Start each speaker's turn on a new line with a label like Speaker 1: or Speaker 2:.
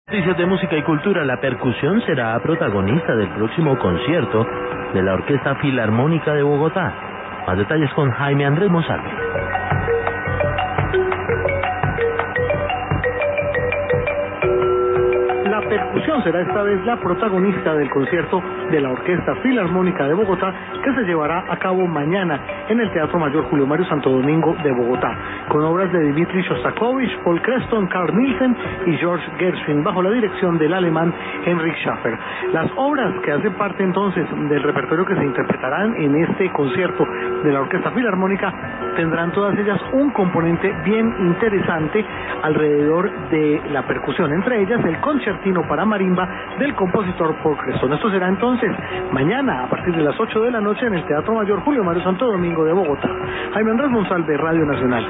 Speaker 1: Noticias de música y cultura. La percusión será protagonista del próximo concierto de la Orquesta Filarmónica de Bogotá. Más detalles con Jaime Andrés Monsalve.
Speaker 2: La percusión será esta vez la protagonista del concierto de la Orquesta Filarmónica de Bogotá, que se llevará a cabo mañana en el Teatro Mayor Julio Mario Santo Domingo de Bogotá, con obras de Dmitri Shostakovich, Paul Creston, Carl Nielsen y George Gershwin, bajo la dirección del alemán Heinrich Schäfer. Las obras que hacen parte entonces del repertorio que se interpretarán en este concierto de la Orquesta Filarmónica tendrán todas ellas un componente bien interesante alrededor de la percusión, entre ellas el concertino para marimba del compositor Paul Creston. Esto será entonces mañana a partir de las 8 de la noche en el Teatro Mayor Julio Mario Santo Domingo de Bogotá. Jaime Andrés Monsalve, Radio Nacional.